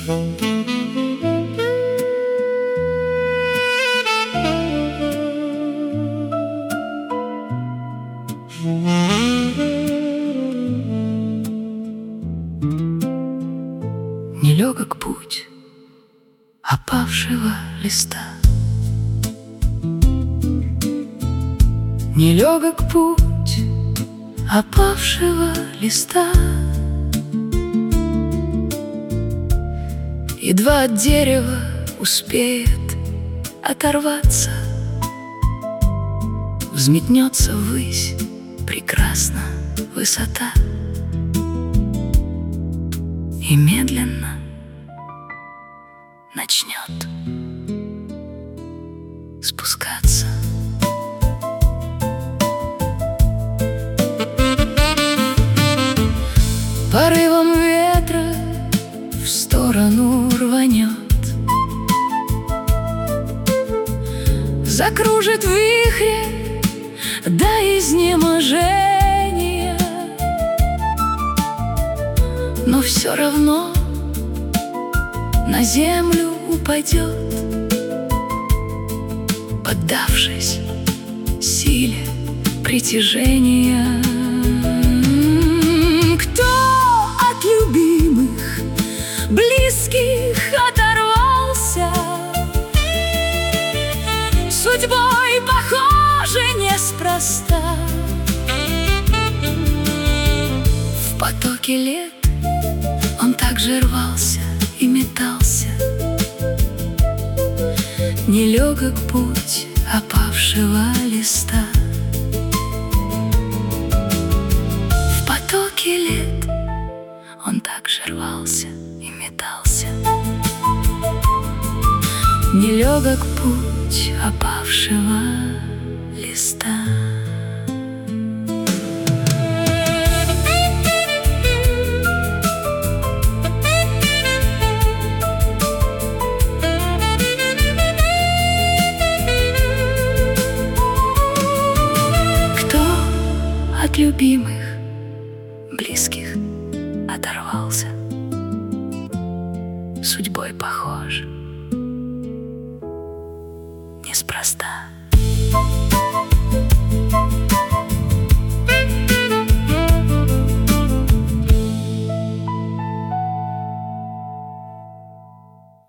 Нелегок путь опавшего листа. Нелегок путь опавшего листа. Едва от дерева успеет оторваться, взметнется ввысь прекрасна высота, и медленно начнет спускаться. Порывом ветра в сторону рванет, закружит в вихре до изнеможения, но все равно на землю упадет, поддавшись силе притяжения. Кто от любимых, близких оторвался, судьбой, похоже, неспроста. В потоке лет он также рвался и метался. Нелегок путь опавшего листа. В потоке лет он также рвался и метался. Нелегок путь опавшего листа. От любимых, близких оторвался, судьбой похож, неспроста.